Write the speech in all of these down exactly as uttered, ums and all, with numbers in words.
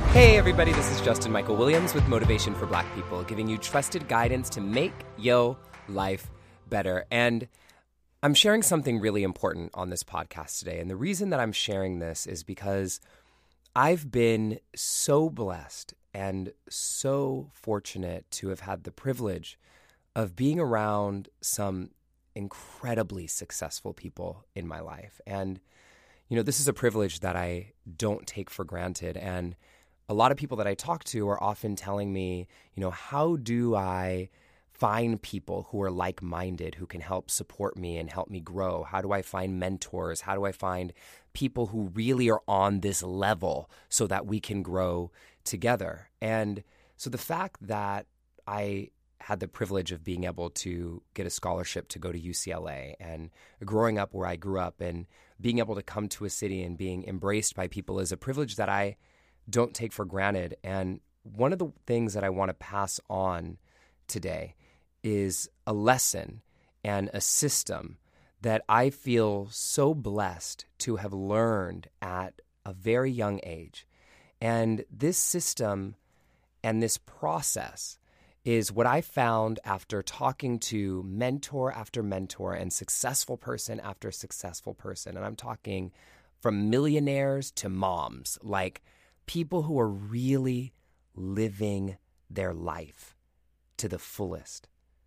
Hey everybody, this is Justin Michael Williams with Motivation for Black People, giving you trusted guidance to make yo life better. And I'm sharing something really important on this podcast today. And the reason that I'm sharing this is because I've been so blessed and so fortunate to have had the privilege of being around some incredibly successful people in my life. And, you know, this is a privilege that I don't take for granted. And a lot of people that I talk to are often telling me, you know, how do I find people who are like-minded, who can help support me and help me grow? How do I find mentors? How do I find people who really are on this level so that we can grow together? And so the fact that I had the privilege of being able to get a scholarship to go to U C L A and growing up where I grew up and being able to come to a city and being embraced by people is a privilege that I don't take for granted. And one of the things that I want to pass on today is a lesson and a system that I feel so blessed to have learned at a very young age. And this system and this process is what I found after talking to mentor after mentor and successful person after successful person. And I'm talking from millionaires to moms, like people who are really living their life to the fullest.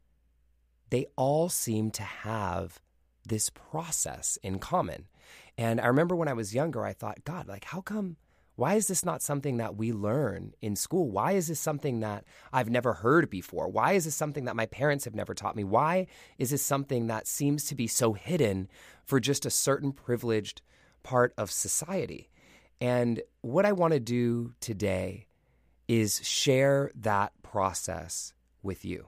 They all seem to have this process in common. And I remember when I was younger, I thought, God, like, how come, why is this not something that we learn in school? Why is this something that I've never heard before? Why is this something that my parents have never taught me? Why is this something that seems to be so hidden for just a certain privileged part of society? And what I want to do today is share that process with you.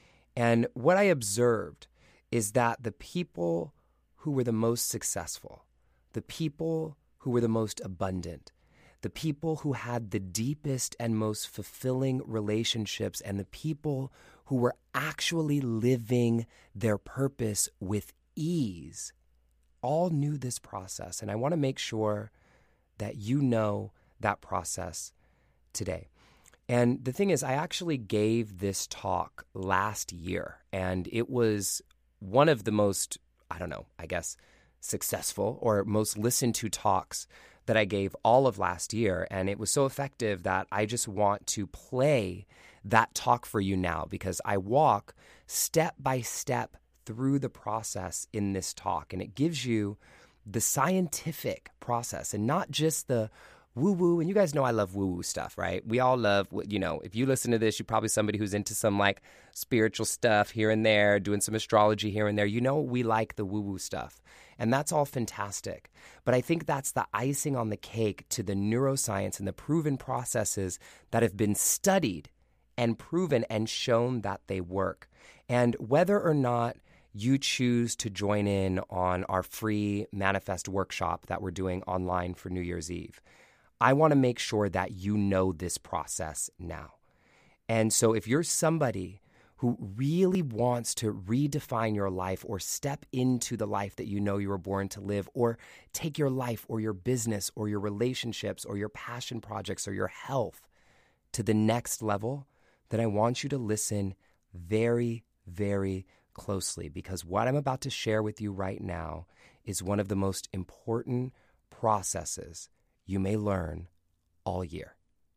And what I observed is that the people who were the most successful, the people who were the most abundant, the people who had the deepest and most fulfilling relationships, and the people who were actually living their purpose with ease, all knew this process. And I want to make sure that you know that process today. And the thing is, I actually gave this talk last year, and it was one of the most, I don't know, I guess, successful or most listened to talks that I gave all of last year. And it was so effective that I just want to play that talk for you now, because I walk step by step through the process in this talk. And it gives you the scientific process and not just the woo-woo. And you guys know I love woo-woo stuff, right? We all love, you know, if you listen to this, you're probably somebody who's into some like spiritual stuff here and there, doing some astrology here and there. You know, we like the woo-woo stuff. And that's all fantastic. But I think that's the icing on the cake to the neuroscience and the proven processes that have been studied and proven and shown that they work. And whether or not you choose to join in on our free Manifest workshop that we're doing online for New Year's Eve, I want to make sure that you know this process now. And so if you're somebody who really wants to redefine your life or step into the life that you know you were born to live, or take your life or your business or your relationships or your passion projects or your health to the next level, then I want you to listen very, very closely, because what I'm about to share with you right now is one of the most important processes you may learn all year.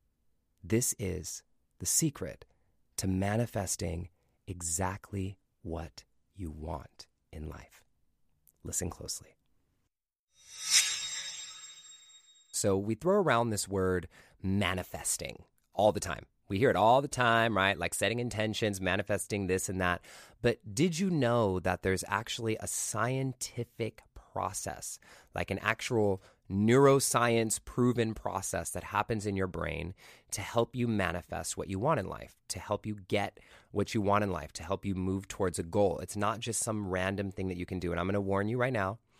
This is the secret to manifesting exactly what you want in life. Listen closely. So we throw around this word manifesting all the time. We hear it all the time, right? Like setting intentions, manifesting this and that. But did you know that there's actually a scientific process, like an actual neuroscience proven process that happens in your brain to help you manifest what you want in life, to help you get what you want in life, to help you move towards a goal? It's not just some random thing that you can do. And I'm going to warn you right now,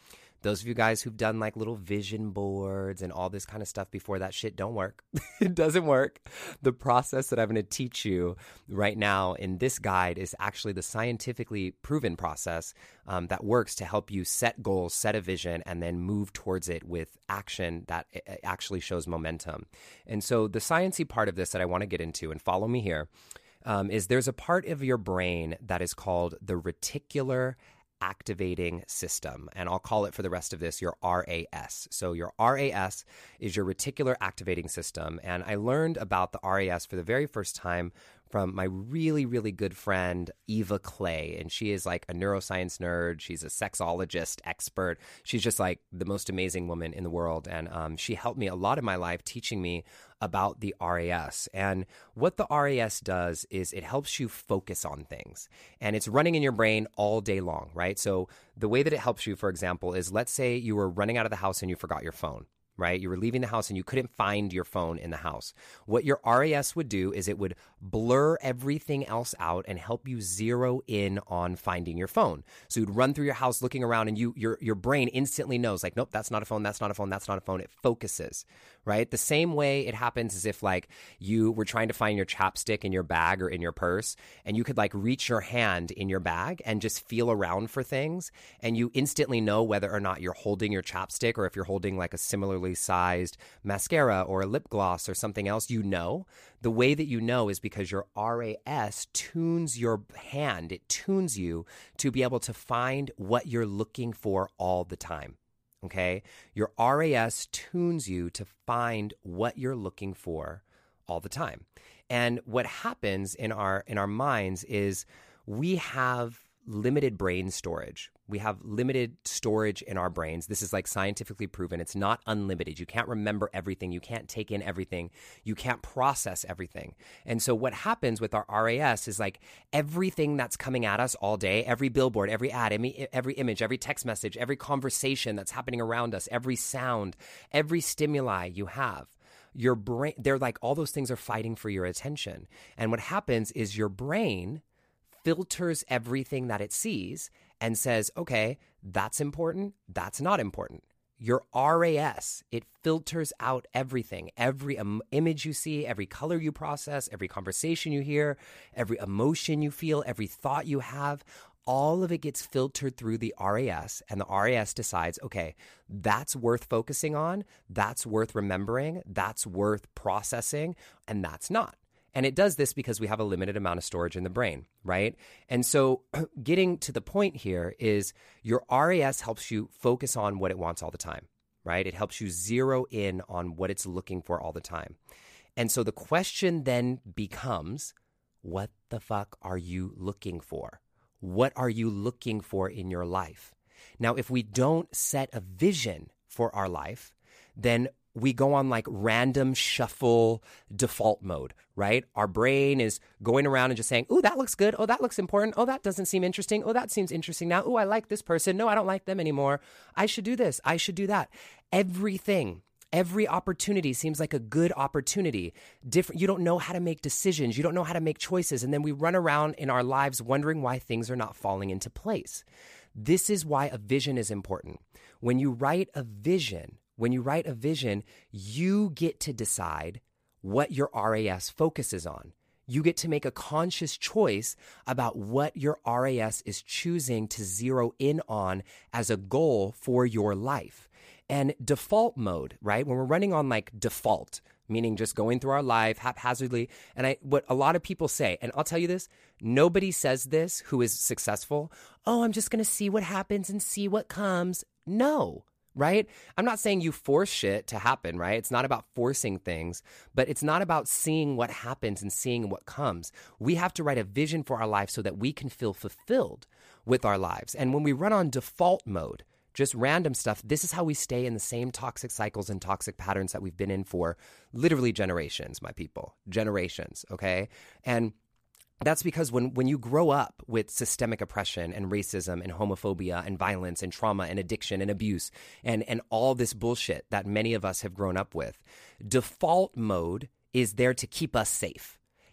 Those of you guys who've done like little vision boards and all this kind of stuff before, that shit don't work. It doesn't work. The process that I'm going to teach you right now in this guide is actually the scientifically proven process um, that works to help you set goals, set a vision, and then move towards it with action that actually shows momentum. And so the sciencey part of this that I want to get into, and follow me here, um, is there's a part of your brain that is called the reticular activating system. And I'll call it for the rest of this your R A S. So your R A S is your reticular activating system. And I learned about the R A S for the very first time from my really, really good friend, Eva Clay. And she is like a neuroscience nerd. She's a sexologist expert. She's just like the most amazing woman in the world. And um, she helped me a lot in my life teaching me about the R A S. And what the R A S does is it helps you focus on things. And it's running in your brain all day long, right? So the way that it helps you, for example, is let's say you were running out of the house and you forgot your phone. Right? You were leaving the house and you couldn't find your phone in the house. What your R A S would do is it would blur everything else out and help you zero in on finding your phone. So you'd run through your house looking around and you your your brain instantly knows like, nope, that's not a phone, that's not a phone, that's not a phone. It focuses, right? The same way it happens as if like you were trying to find your chapstick in your bag or in your purse and you could like reach your hand in your bag and just feel around for things and you instantly know whether or not you're holding your chapstick or if you're holding like a similarly sized mascara or a lip gloss or something else, you know. The way that you know is because your R A S tunes your hand. It tunes you to be able to find what you're looking for all the time. Okay? Your R A S tunes you to find what you're looking for all the time. And what happens in our in our minds is we have limited brain storage. We have limited storage in our brains. This is like scientifically proven. It's not unlimited. You can't remember everything. You can't take in everything. You can't process everything. And so what happens with our R A S is like everything that's coming at us all day, every billboard, every ad, every, every image, every text message, every conversation that's happening around us, every sound, every stimuli you have. Your brain, they're like all those things are fighting for your attention. And what happens is your brain filters everything that it sees and says, okay, that's important, that's not important. Your R A S, it filters out everything, every um, image you see, every color you process, every conversation you hear, every emotion you feel, every thought you have, all of it gets filtered through the R A S, and the R A S decides, okay, that's worth focusing on, that's worth remembering, that's worth processing, and that's not. And it does this because we have a limited amount of storage in the brain, right? And so getting to the point here is your R A S helps you focus on what it wants all the time, right? It helps you zero in on what it's looking for all the time. And so the question then becomes, what the fuck are you looking for? What are you looking for in your life? Now, if we don't set a vision for our life, then we go on like random shuffle default mode, right? Our brain is going around and just saying, oh, that looks good. Oh, that looks important. Oh, that doesn't seem interesting. Oh, that seems interesting now. Oh, I like this person. No, I don't like them anymore. I should do this. I should do that. Everything, every opportunity seems like a good opportunity. Different. You don't know how to make decisions. You don't know how to make choices. And then we run around in our lives wondering why things are not falling into place. This is why a vision is important. When you write a vision, When you write a vision, you get to decide what your R A S focuses on. You get to make a conscious choice about what your R A S is choosing to zero in on as a goal for your life. And default mode, right? When we're running on like default, meaning just going through our life haphazardly. And I, what a lot of people say, and I'll tell you this, nobody says this who is successful. Oh, I'm just going to see what happens and see what comes. No. Right? I'm not saying you force shit to happen, right? It's not about forcing things, but it's not about seeing what happens and seeing what comes. We have to write a vision for our life so that we can feel fulfilled with our lives. And when we run on default mode, just random stuff, this is how we stay in the same toxic cycles and toxic patterns that we've been in for literally generations, my people. Generations, okay? And that's because when, when you grow up with systemic oppression and racism and homophobia and violence and trauma and addiction and abuse and, and all this bullshit that many of us have grown up with, default mode is there to keep us safe.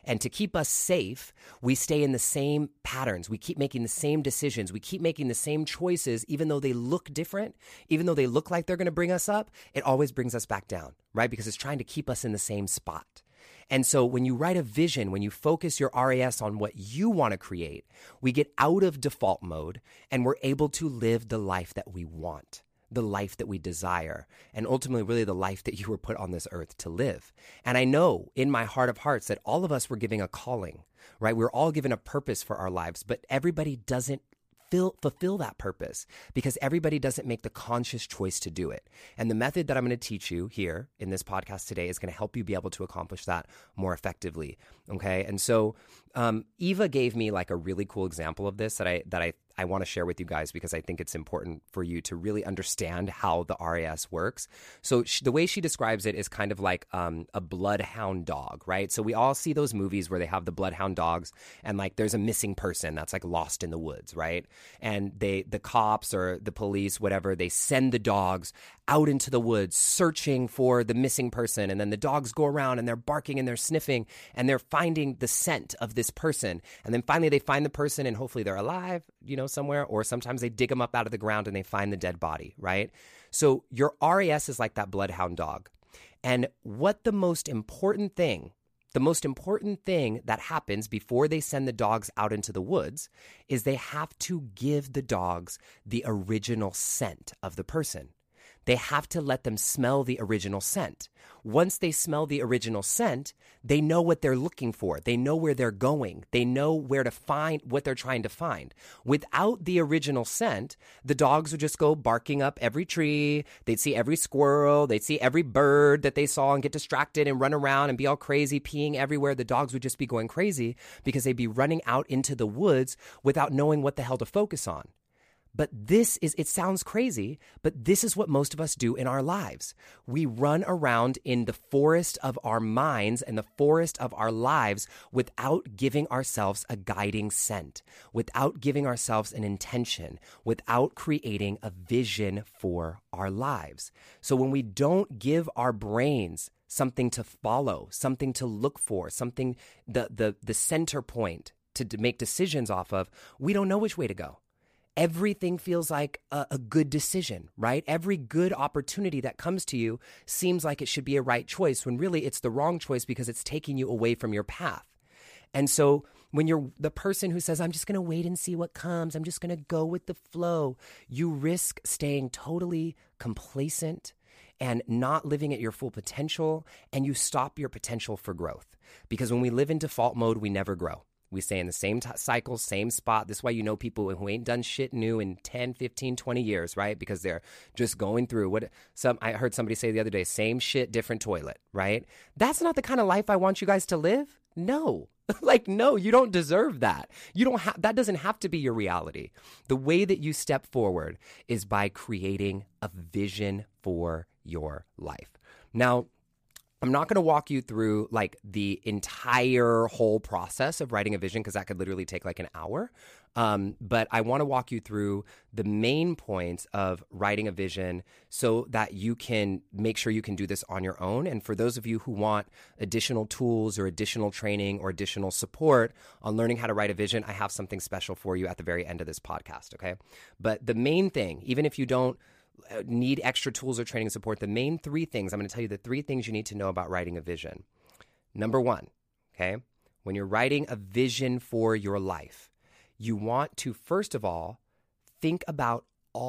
And to keep us safe, we stay in the same patterns. We keep making the same decisions. We keep making the same choices, even though they look different, even though they look like they're going to bring us up, it always brings us back down, right? Because it's trying to keep us in the same spot. And so when you write a vision, when you focus your R A S on what you want to create, we get out of default mode and we're able to live the life that we want, the life that we desire, and ultimately really the life that you were put on this earth to live. And I know in my heart of hearts that all of us were given a calling, right? We're all given a purpose for our lives, but everybody doesn't Fill, fulfill that purpose because everybody doesn't make the conscious choice to do it. And the method that I'm going to teach you here in this podcast today is going to help you be able to accomplish that more effectively. Okay. And so um, Eva gave me like a really cool example of this that I, that I, I want to share with you guys because I think it's important for you to really understand how the R A S works. So she, the way she describes it is kind of like um, a bloodhound dog, right? So we all see those movies where they have the bloodhound dogs and like there's a missing person that's like lost in the woods, right? And they, the cops or the police, whatever, they send the dogs out into the woods searching for the missing person. And then the dogs go around and they're barking and they're sniffing and they're finding the scent of this person. And then finally they find the person and hopefully they're alive, you know, somewhere, or sometimes they dig them up out of the ground and they find the dead body, right? So your R A S is like that bloodhound dog. And what the most important thing, the most important thing that happens before they send the dogs out into the woods is they have to give the dogs the original scent of the person. They have to let them smell the original scent. Once they smell the original scent, they know what they're looking for. They know where they're going. They know where to find what they're trying to find. Without the original scent, the dogs would just go barking up every tree. They'd see every squirrel. They'd see every bird that they saw and get distracted and run around and be all crazy, peeing everywhere. The dogs would just be going crazy because they'd be running out into the woods without knowing what the hell to focus on. But this is, it sounds crazy, but this is what most of us do in our lives. We run around in the forest of our minds and the forest of our lives without giving ourselves a guiding scent, without giving ourselves an intention, without creating a vision for our lives. So when we don't give our brains something to follow, something to look for, something, the, the, the center point to, to make decisions off of, we don't know which way to go. Everything feels like a, a good decision, right? Every good opportunity that comes to you seems like it should be a right choice when really it's the wrong choice because it's taking you away from your path. And so when you're the person who says, I'm just going to wait and see what comes, I'm just going to go with the flow, you risk staying totally complacent and not living at your full potential, and you stop your potential for growth. Because when we live in default mode, we never grow. We stay in the same t- cycle, same spot. This is why you know people who ain't done shit new in ten, fifteen, twenty years, right? Because they're just going through what some, I heard somebody say the other day, same shit, different toilet, right? That's not the kind of life I want you guys to live. No, like, no, you don't deserve that. You don't have, that doesn't have to be your reality. The way that you step forward is by creating a vision for your life. Now, I'm not going to walk you through like the entire whole process of writing a vision because that could literally take like an hour. Um, but I want to walk you through the main points of writing a vision so that you can make sure you can do this on your own. And for those of you who want additional tools or additional training or additional support on learning how to write a vision, I have something special for you at the very end of this podcast. Okay. But the main thing, even if you don't need extra tools or training support, the main three things, I'm going to tell you the three things you need to know about writing a vision. Number one, okay, when you're writing a vision for your life, you want to, first of all, think about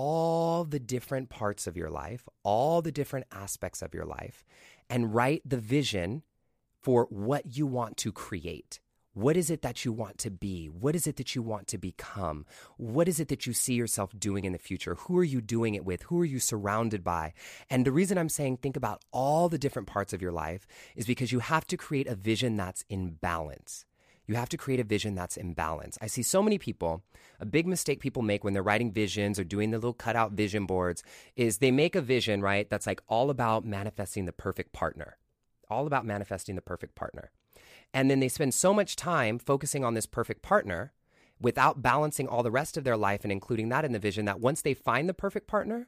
all the different parts of your life, all the different aspects of your life, and write the vision for what you want to create. What is it that you want to be? What is it that you want to become? What is it that you see yourself doing in the future? Who are you doing it with? Who are you surrounded by? And the reason I'm saying think about all the different parts of your life is because you have to create a vision that's in balance. You have to create a vision that's in balance. I see so many people, a big mistake people make when they're writing visions or doing the little cutout vision boards is they make a vision, right, that's like all about manifesting the perfect partner. All about manifesting the perfect partner. And then they spend so much time focusing on this perfect partner without balancing all the rest of their life and including that in the vision that once they find the perfect partner,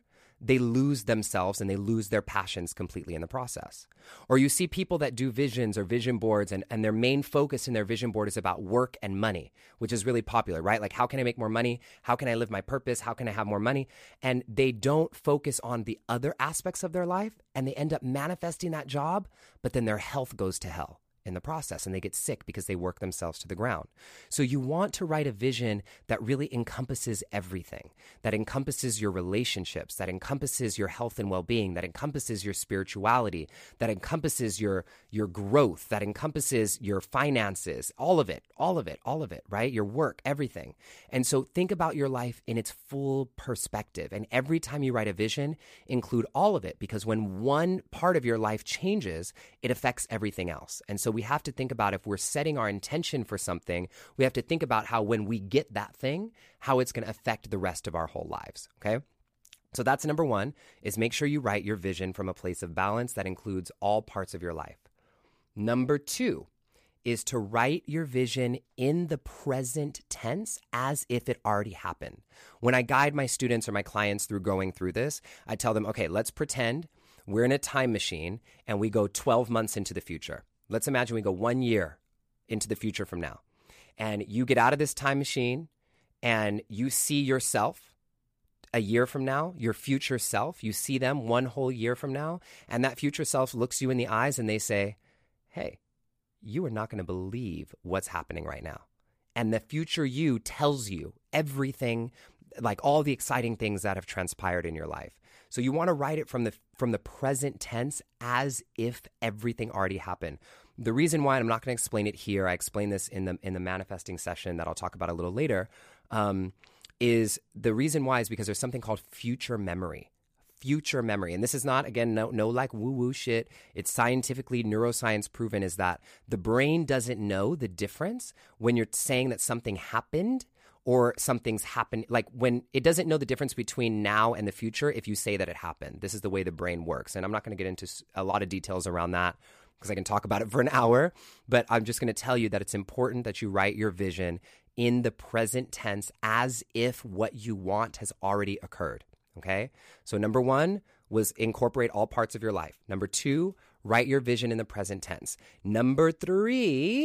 they lose themselves and they lose their passions completely in the process. Or you see people that do visions or vision boards and, and their main focus in their vision board is about work and money, which is really popular, right? Like, how can I make more money? How can I live my purpose? How can I have more money? And they don't focus on the other aspects of their life, and they end up manifesting that job, but then their health goes to hell in the process, and they get sick because they work themselves to the ground. So you want to write a vision that really encompasses everything, that encompasses your relationships, that encompasses your health and well-being, that encompasses your spirituality, that encompasses your, your growth, that encompasses your finances, all of it, all of it, all of it, right? Your work, everything. And so think about your life in its full perspective. And every time you write a vision, include all of it, because when one part of your life changes, it affects everything else. And so we have to think about, if we're setting our intention for something, we have to think about how when we get that thing, how it's going to affect the rest of our whole lives, okay? So that's number one, is make sure you write your vision from a place of balance that includes all parts of your life. Number two is to write your vision in the present tense as if it already happened. When I guide my students or my clients through going through this, I tell them, okay, let's pretend we're in a time machine and we go twelve months into the future. Let's imagine we go one year into the future from now, and you get out of this time machine and you see yourself a year from now, your future self, you see them one whole year from now, and that future self looks you in the eyes and they say, hey, you are not going to believe what's happening right now. And the future you tells you everything, like all the exciting things that have transpired in your life. So you want to write it from the from the present tense as if everything already happened. The reason why, and I'm not going to explain it here, I explain this in the in the manifesting session that I'll talk about a little later, um, is the reason why is because there's something called future memory. Future memory. And this is not, again, no, no like woo-woo shit. It's scientifically, neuroscience proven is that the brain doesn't know the difference when you're saying that something happened or something's happened. Like when it doesn't know the difference between now and the future if you say that it happened. This is the way the brain works. And I'm not going to get into a lot of details around that because I can talk about it for an hour, but I'm just going to tell you that it's important that you write your vision in the present tense as if what you want has already occurred. Okay? So number one was incorporate all parts of your life. Number two, write your vision in the present tense. Number three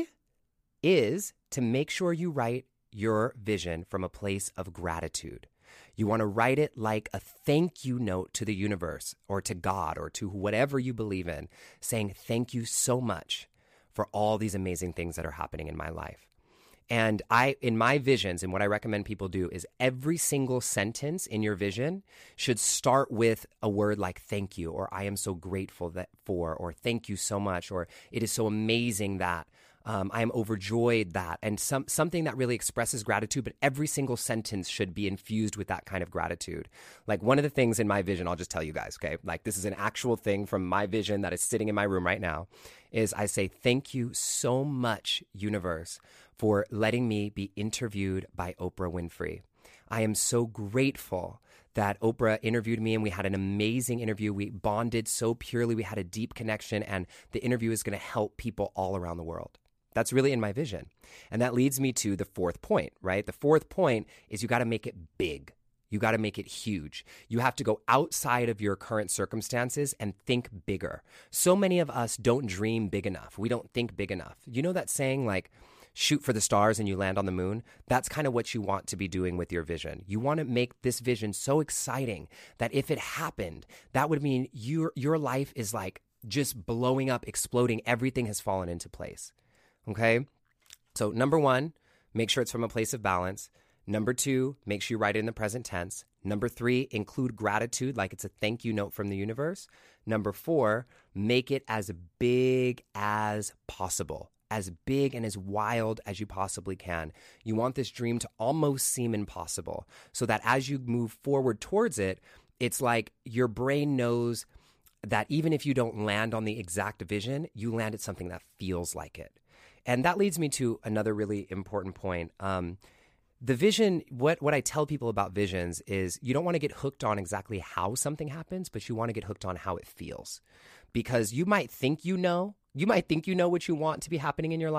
is to make sure you write your vision from a place of gratitude. You want to write it like a thank you note to the universe or to God or to whatever you believe in, saying thank you so much for all these amazing things that are happening in my life. And I, in my visions, and what I recommend people do is every single sentence in your vision should start with a word like thank you, or I am so grateful that for, or thank you so much, or it is so amazing that, um, I am overjoyed that, and some something that really expresses gratitude, but every single sentence should be infused with that kind of gratitude. Like one of the things in my vision, I'll just tell you guys, okay? Like this is an actual thing from my vision that is sitting in my room right now, is I say, thank you so much, universe, for letting me be interviewed by Oprah Winfrey. I am so grateful that Oprah interviewed me and we had an amazing interview. We bonded so purely. We had a deep connection, and the interview is going to help people all around the world. That's really in my vision. And that leads me to the fourth point, right? The fourth point is you got to make it big. You got to make it huge. You have to go outside of your current circumstances and think bigger. So many of us don't dream big enough. We don't think big enough. You know that saying, like, shoot for the stars and you land on the moon? That's kind of what you want to be doing with your vision. You want to make this vision so exciting that if it happened, that would mean your your life is like just blowing up, exploding. Everything has fallen into place. Okay? So number one, make sure it's from a place of balance. Number two, make sure you write it in the present tense. Number three, include gratitude like it's a thank you note from the universe. Number four, make it as big as possible. As big and as wild as you possibly can. You want this dream to almost seem impossible so that as you move forward towards it, it's like your brain knows that even if you don't land on the exact vision, you land at something that feels like it. And that leads me to another really important point. Um, the vision, what, what I tell people about visions is you don't want to get hooked on exactly how something happens, but you want to get hooked on how it feels. Because you might think you know, You might think you know what you want to be happening in your life,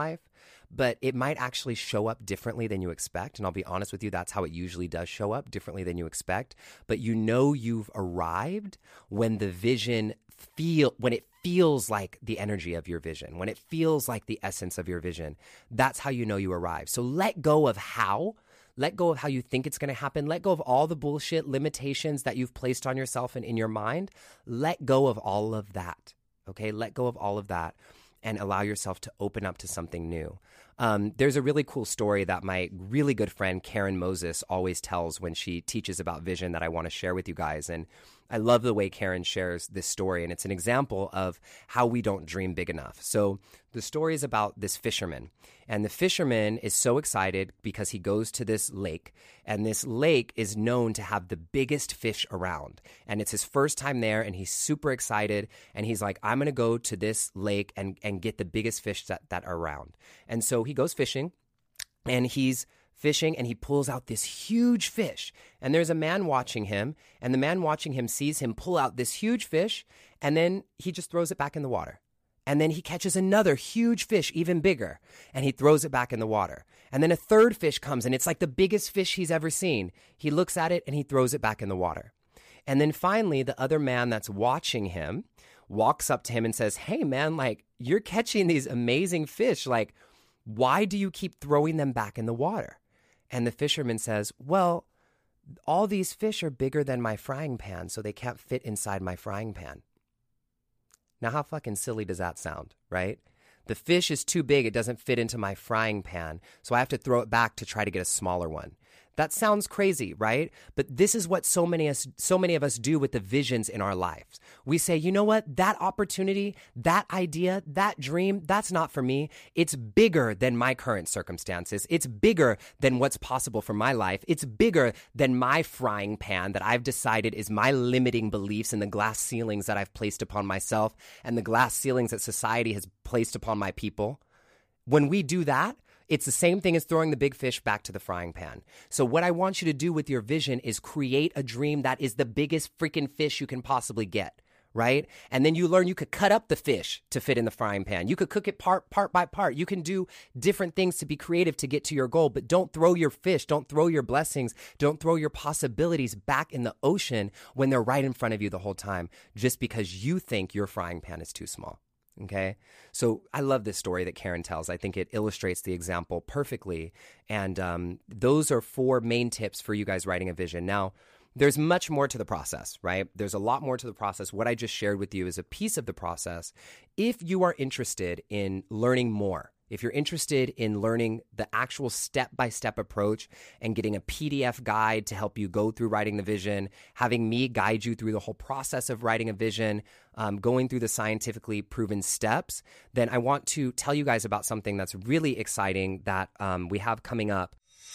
but it might actually show up differently than you expect. And I'll be honest with you, that's how it usually does show up, differently than you expect. But you know you've arrived when the vision feel when it feels like the energy of your vision, when it feels like the essence of your vision. That's how you know you arrive. So let go of how. Let go of how you think it's going to happen. Let go of all the bullshit limitations that you've placed on yourself and in your mind. Let go of all of that, okay? Let go of all of that and allow yourself to open up to something new. Um, there's a really cool story that my really good friend Karen Moses always tells when she teaches about vision that I want to share with you guys. And I love the way Karen shares this story, and it's an example of how we don't dream big enough. So the story is about this fisherman, and the fisherman is so excited because he goes to this lake, and this lake is known to have the biggest fish around. And it's his first time there, and he's super excited, and he's like, I'm going to go to this lake and, and get the biggest fish that, that are around. And so he goes fishing, and he's fishing, and he pulls out this huge fish. And there's a man watching him, and the man watching him sees him pull out this huge fish, and then he just throws it back in the water. And then he catches another huge fish, even bigger, and he throws it back in the water. And then a third fish comes, and it's like the biggest fish he's ever seen. He looks at it, and he throws it back in the water. And then finally, the other man that's watching him walks up to him and says, hey, man, like, you're catching these amazing fish. Like, why do you keep throwing them back in the water? And the fisherman says, well, all these fish are bigger than my frying pan, so they can't fit inside my frying pan. Now, how fucking silly does that sound, right? The fish is too big, it doesn't fit into my frying pan, so I have to throw it back to try to get a smaller one. That sounds crazy, right? But this is what so many us, so many of us do with the visions in our lives. We say, you know what? That opportunity, that idea, that dream, that's not for me. It's bigger than my current circumstances. It's bigger than what's possible for my life. It's bigger than my frying pan that I've decided is my limiting beliefs and the glass ceilings that I've placed upon myself and the glass ceilings that society has placed upon my people. When we do that, it's the same thing as throwing the big fish back to the frying pan. So what I want you to do with your vision is create a dream that is the biggest freaking fish you can possibly get, right? And then you learn you could cut up the fish to fit in the frying pan. You could cook it part, part by part. You can do different things to be creative to get to your goal, but don't throw your fish, don't throw your blessings, don't throw your possibilities back in the ocean when they're right in front of you the whole time, just because you think your frying pan is too small. Okay, so I love this story that Karen tells. I think it illustrates the example perfectly. And um, those are four main tips for you guys writing a vision. Now, there's much more to the process, right? There's a lot more to the process. What I just shared with you is a piece of the process. If you are interested in learning more, if you're interested in learning the actual step-by-step approach and getting a P D F guide to help you go through writing the vision, having me guide you through the whole process of writing a vision, um, going through the scientifically proven steps, then I want to tell you guys about something that's really exciting that um, we have coming up.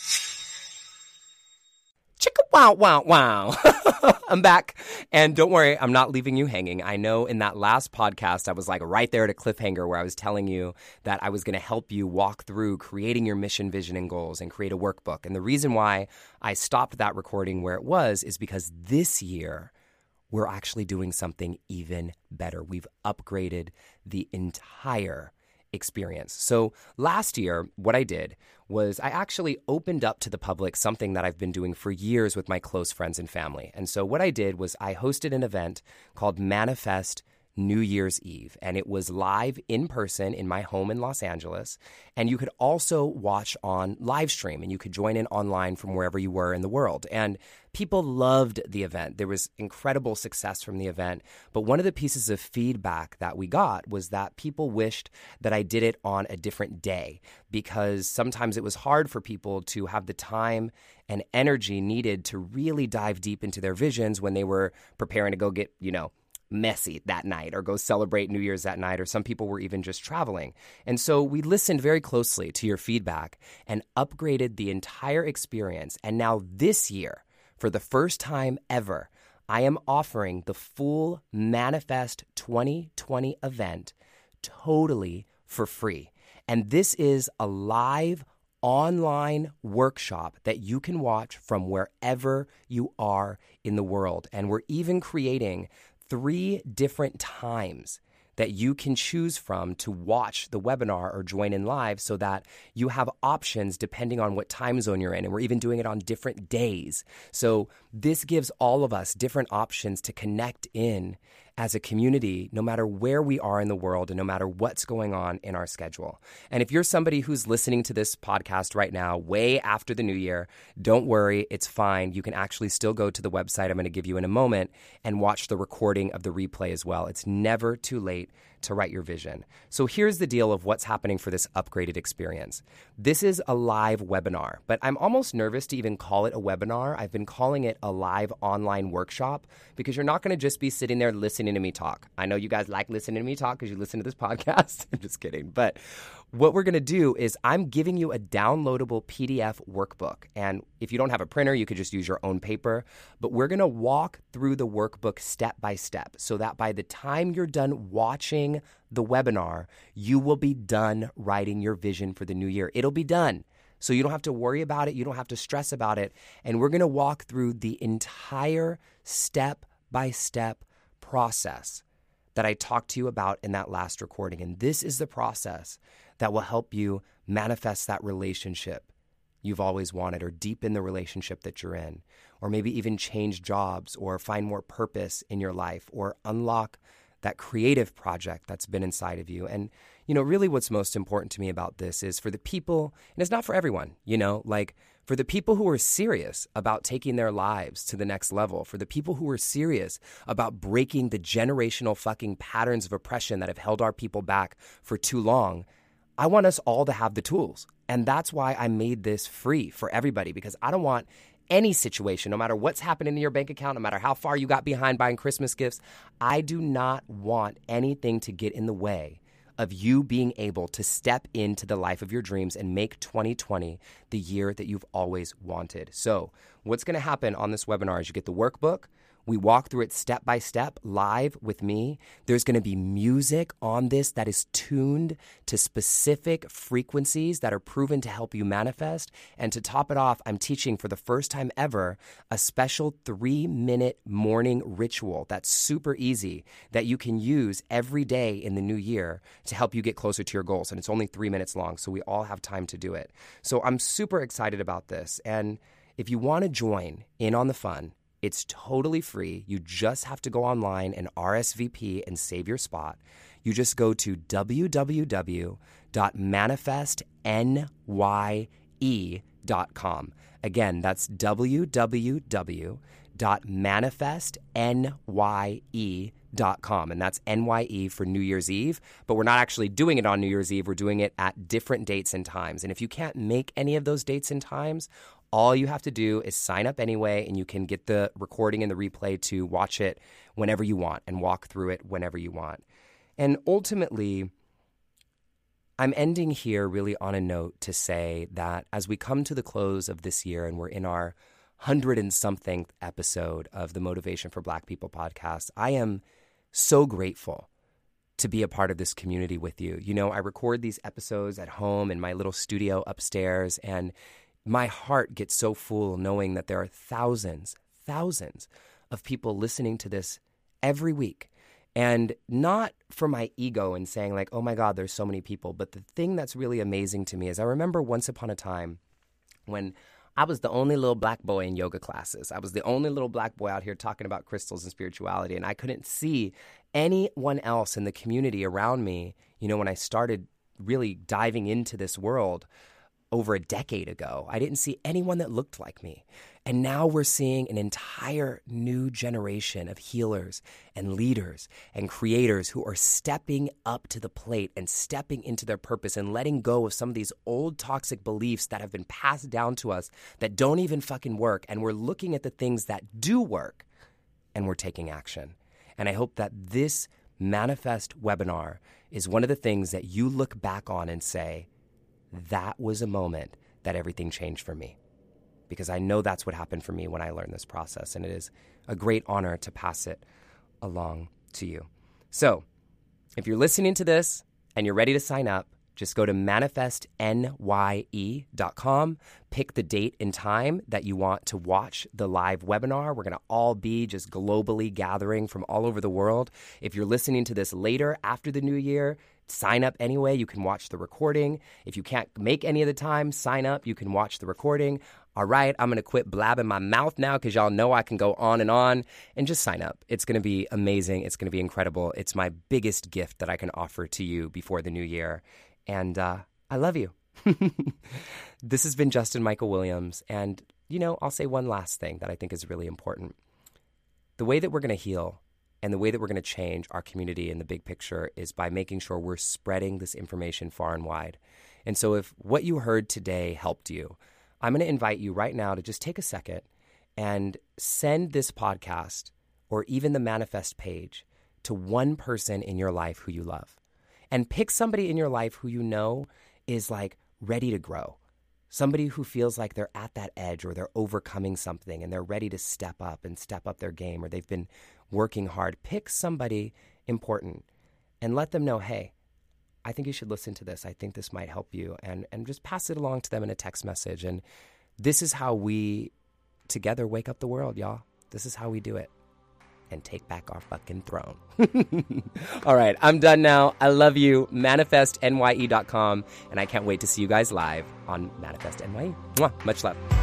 Chicka wow, wow, wow. I'm back. And don't worry, I'm not leaving you hanging. I know in that last podcast, I was like right there at a cliffhanger where I was telling you that I was going to help you walk through creating your mission, vision, and goals and create a workbook. And the reason why I stopped that recording where it was is because this year, we're actually doing something even better. We've upgraded the entire experience. So last year, what I did was I actually opened up to the public something that I've been doing for years with my close friends and family. And so what I did was I hosted an event called Manifest New Year's Eve, and it was live in person in my home in Los Angeles. And you could also watch on live stream, and you could join in online from wherever you were in the world. And people loved the event. There was incredible success from the event. But one of the pieces of feedback that we got was that people wished that I did it on a different day, because sometimes it was hard for people to have the time and energy needed to really dive deep into their visions when they were preparing to go get, you know, messy that night or go celebrate New Year's that night, or some people were even just traveling. And so we listened very closely to your feedback and upgraded the entire experience. And now this year, for the first time ever, I am offering the full Manifest twenty twenty event totally for free. And this is a live online workshop that you can watch from wherever you are in the world. And we're even creating three different times that you can choose from to watch the webinar or join in live so that you have options depending on what time zone you're in. And we're even doing it on different days. So this gives all of us different options to connect in as a community, no matter where we are in the world and no matter what's going on in our schedule. And if you're somebody who's listening to this podcast right now, way after the new year, don't worry, it's fine. You can actually still go to the website I'm going to give you in a moment and watch the recording of the replay as well. It's never too late to write your vision. So here's the deal of what's happening for this upgraded experience. This is a live webinar, but I'm almost nervous to even call it a webinar. I've been calling it a live online workshop because you're not going to just be sitting there listening to me talk. I know you guys like listening to me talk because you listen to this podcast. I'm just kidding. But what we're going to do is I'm giving you a downloadable P D F workbook. And if you don't have a printer, you could just use your own paper. But we're going to walk through the workbook step by step so that by the time you're done watching the webinar, you will be done writing your vision for the new year. It'll be done. So you don't have to worry about it. You don't have to stress about it. And we're going to walk through the entire step by step process that I talked to you about in that last recording. And this is the process that will help you manifest that relationship you've always wanted, or deepen the relationship that you're in, or maybe even change jobs or find more purpose in your life, or unlock that creative project that's been inside of you. And, you know, really what's most important to me about this is for the people, and it's not for everyone, you know, like for the people who are serious about taking their lives to the next level, for the people who are serious about breaking the generational fucking patterns of oppression that have held our people back for too long, I want us all to have the tools. And that's why I made this free for everybody, because I don't want any situation, no matter what's happening in your bank account, no matter how far you got behind buying Christmas gifts, I do not want anything to get in the way of you being able to step into the life of your dreams and make twenty twenty the year that you've always wanted. So what's going to happen on this webinar is you get the workbook. We walk through it step by step live with me. There's going to be music on this that is tuned to specific frequencies that are proven to help you manifest. And to top it off, I'm teaching for the first time ever a special three-minute morning ritual that's super easy that you can use every day in the new year to help you get closer to your goals. And it's only three minutes long, so we all have time to do it. So I'm super excited about this. And if you want to join in on the fun, it's totally free. You just have to go online and R S V P and save your spot. You just go to w w w dot manifest n y e dot com. Again, that's w w w dot manifest n y e dot com. And that's N Y E for New Year's Eve. But we're not actually doing it on New Year's Eve. We're doing it at different dates and times. And if you can't make any of those dates and times, all you have to do is sign up anyway, and you can get the recording and the replay to watch it whenever you want and walk through it whenever you want. And ultimately, I'm ending here really on a note to say that as we come to the close of this year and we're in our hundred and something episode of the Motivation for Black People podcast, I am so grateful to be a part of this community with you. You know, I record these episodes at home in my little studio upstairs, and my heart gets so full knowing that there are thousands, thousands of people listening to this every week. And not for my ego and saying like, oh my God, there's so many people. But the thing that's really amazing to me is I remember once upon a time when I was the only little black boy in yoga classes. I was the only little black boy out here talking about crystals and spirituality. And I couldn't see anyone else in the community around me, you know, when I started really diving into this world over a decade ago. I didn't see anyone that looked like me. And now we're seeing an entire new generation of healers and leaders and creators who are stepping up to the plate and stepping into their purpose and letting go of some of these old toxic beliefs that have been passed down to us that don't even fucking work. And we're looking at the things that do work and we're taking action. And I hope that this Manifest webinar is one of the things that you look back on and say, that was a moment that everything changed for me, because I know that's what happened for me when I learned this process, and it is a great honor to pass it along to you. So if you're listening to this and you're ready to sign up, Just go to manifest N Y E dot com, pick the date and time that you want to watch the live webinar. We're going to all be just globally gathering from all over the world. If you're listening to this later after the new year, sign up anyway. You can watch the recording. If you can't make any of the time, sign up. You can watch the recording. All right, I'm going to quit blabbing my mouth now because y'all know I can go on and on, and just sign up. It's going to be amazing. It's going to be incredible. It's my biggest gift that I can offer to you before the new year. And uh, I love you. This has been Justin Michael Williams. And, you know, I'll say one last thing that I think is really important. The way that we're going to heal and the way that we're going to change our community in the big picture is by making sure we're spreading this information far and wide. And so if what you heard today helped you, I'm going to invite you right now to just take a second and send this podcast or even the Manifest page to one person in your life who you love. And pick somebody in your life who you know is like ready to grow. Somebody who feels like they're at that edge or they're overcoming something and they're ready to step up and step up their game, or they've been working hard. Pick somebody important and let them know, hey, I think you should listen to this. I think this might help you. And, and just pass it along to them in a text message. And this is how we together wake up the world, y'all. This is how we do it. And take back our fucking throne. All right, I'm done now. I love you. manifest N Y E dot com. And I can't wait to see you guys live on Manifest N Y E. Mwah. Much love.